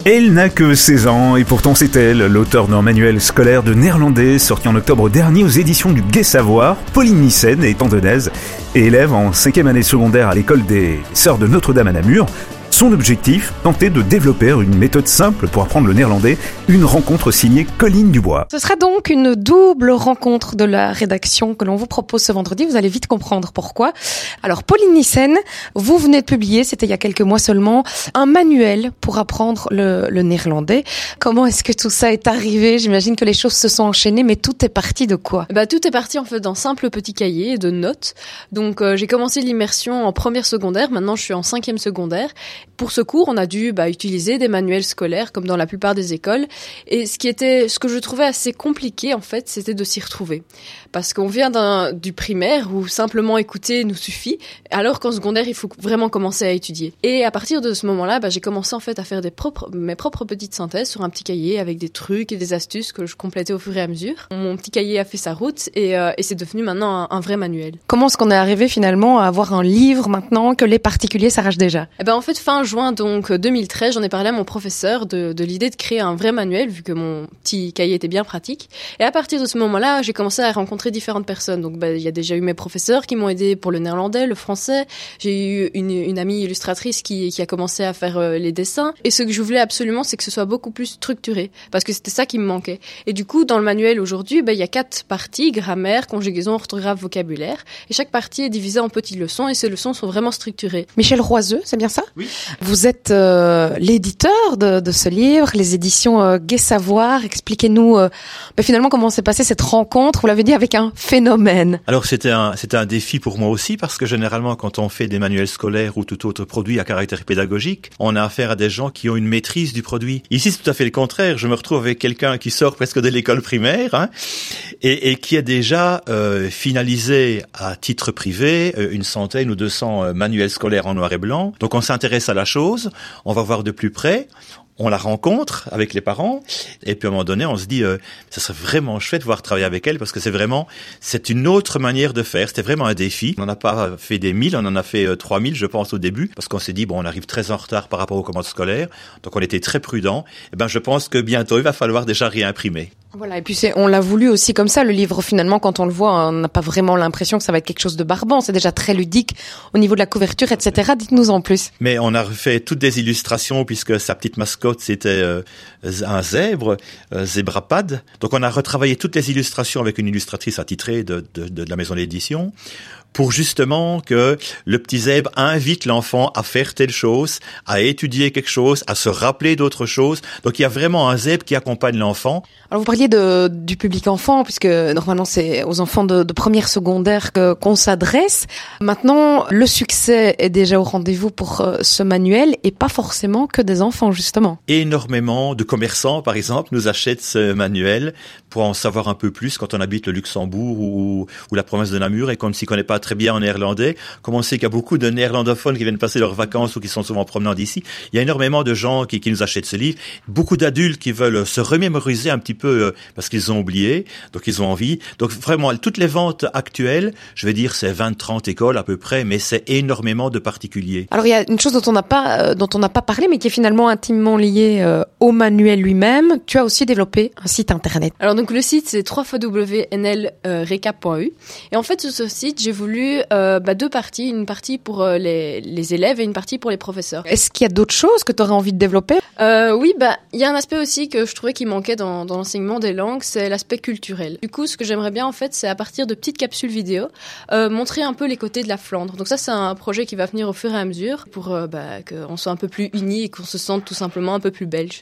Elle n'a que 16 ans et pourtant c'est elle, l'auteur d'un manuel scolaire de néerlandais sorti en octobre dernier aux éditions du Gai Savoir. Pauline Nyssen est andonaise et élève en 5e année secondaire à l'école des Sœurs de Notre-Dame à Namur. Son objectif, tenter de développer une méthode simple pour apprendre le néerlandais, une rencontre signée Colline Dubois. Ce sera donc une double rencontre de la rédaction que l'on vous propose ce vendredi. Vous allez vite comprendre pourquoi. Alors, Pauline Nyssen, vous venez de publier, c'était il y a quelques mois seulement, un manuel pour apprendre le néerlandais. Comment est-ce que tout ça est arrivé? J'imagine que les choses se sont enchaînées, mais tout est parti de quoi? Tout est parti en fait d'un simple petit cahier de notes. Donc, j'ai commencé l'immersion en première secondaire. Maintenant, je suis en 5e secondaire. Pour ce cours, on a dû utiliser des manuels scolaires comme dans la plupart des écoles. Et ce que je trouvais assez compliqué en fait, c'était de s'y retrouver. Parce qu'on vient du primaire où simplement écouter nous suffit, alors qu'en secondaire, il faut vraiment commencer à étudier. Et à partir de ce moment-là, j'ai commencé en fait à faire mes propres petites synthèses sur un petit cahier avec des trucs et des astuces que je complétais au fur et à mesure. Mon petit cahier a fait sa route et c'est devenu maintenant un vrai manuel. Comment est-ce qu'on est arrivé finalement à avoir un livre maintenant que les particuliers s'arrachent déjà? En fait, fin juin 2013, j'en ai parlé à mon professeur de l'idée de créer un vrai manuel vu que mon petit cahier était bien pratique. Et à partir de ce moment-là, j'ai commencé à rencontrer différentes personnes. Donc, il y a déjà eu mes professeurs qui m'ont aidé pour le néerlandais, le français. J'ai eu une amie illustratrice qui a commencé à faire les dessins. Et ce que je voulais absolument, c'est que ce soit beaucoup plus structuré. Parce que c'était ça qui me manquait. Et du coup, dans le manuel aujourd'hui, il y a 4 parties: grammaire, conjugaison, orthographe, vocabulaire. Et chaque partie est divisée en petites leçons et ces leçons sont vraiment structurées. Michel Roiseux, c'est bien ça? Oui. Vous êtes l'éditeur de ce livre, les éditions Gai Savoir. Expliquez-nous finalement comment s'est passée cette rencontre. Vous l'avez dit, avec un phénomène. Alors c'était un défi pour moi aussi, parce que généralement quand on fait des manuels scolaires ou tout autre produit à caractère pédagogique, on a affaire à des gens qui ont une maîtrise du produit. Ici c'est tout à fait le contraire. Je me retrouve avec quelqu'un qui sort presque de l'école primaire et qui a déjà finalisé à titre privé une 100 ou 200 manuels scolaires en noir et blanc. Donc on s'intéresse à la chose, on va voir de plus près, on la rencontre avec les parents, et puis à un moment donné, on se dit, ça serait vraiment chouette de pouvoir travailler avec elle, parce que c'est une autre manière de faire. C'était vraiment un défi. On n'en a pas fait des 1000, on en a fait 3000, je pense, au début, parce qu'on s'est dit, on arrive très en retard par rapport aux commandes scolaires, donc on était très prudents. Je pense que bientôt, il va falloir déjà réimprimer. Voilà, et puis on l'a voulu aussi comme ça, le livre. Finalement, quand on le voit, on n'a pas vraiment l'impression que ça va être quelque chose de barbant. C'est déjà très ludique au niveau de la couverture, etc. Dites-nous en plus. Mais on a refait toutes des illustrations, puisque sa petite mascotte, c'était un zèbre, Zébrapad. Donc on a retravaillé toutes les illustrations avec une illustratrice attitrée de la maison d'édition, pour justement que le petit zèbre invite l'enfant à faire telle chose, à étudier quelque chose, à se rappeler d'autres choses. Donc il y a vraiment un zèbre qui accompagne l'enfant. Alors vous parliez du public enfant, puisque normalement c'est aux enfants de première secondaire qu'on s'adresse. Maintenant, le succès est déjà au rendez-vous pour ce manuel, et pas forcément que des enfants, justement. Énormément de commerçants, par exemple, nous achètent ce manuel pour en savoir un peu plus quand on habite le Luxembourg ou la province de Namur et qu'on ne s'y connaît pas très bien en néerlandais. Comme on sait qu'il y a beaucoup de néerlandophones qui viennent passer leurs vacances ou qui sont souvent promenants d'ici, il y a énormément de gens qui nous achètent ce livre. Beaucoup d'adultes qui veulent se remémoriser un petit peu parce qu'ils ont oublié, donc ils ont envie. Donc vraiment, toutes les ventes actuelles, je vais dire c'est 20-30 écoles à peu près, mais c'est énormément de particuliers. Alors il y a une chose dont on n'a pas parlé, mais qui est finalement intimement liée au manuel lui-même. Tu as aussi développé un site internet. Alors donc le site c'est www.nlrecap.eu et en fait sur ce site j'ai voulu 2 parties, une partie pour les élèves et une partie pour les professeurs. Est-ce qu'il y a d'autres choses que tu aurais envie de développer? Oui, il y a un aspect aussi que je trouvais qui manquait dans l'enseignement des langues, c'est l'aspect culturel. Du coup, ce que j'aimerais bien en fait, c'est à partir de petites capsules vidéo, montrer un peu les côtés de la Flandre. Donc ça, c'est un projet qui va venir au fur et à mesure pour qu'on soit un peu plus unis et qu'on se sente tout simplement un peu plus belge.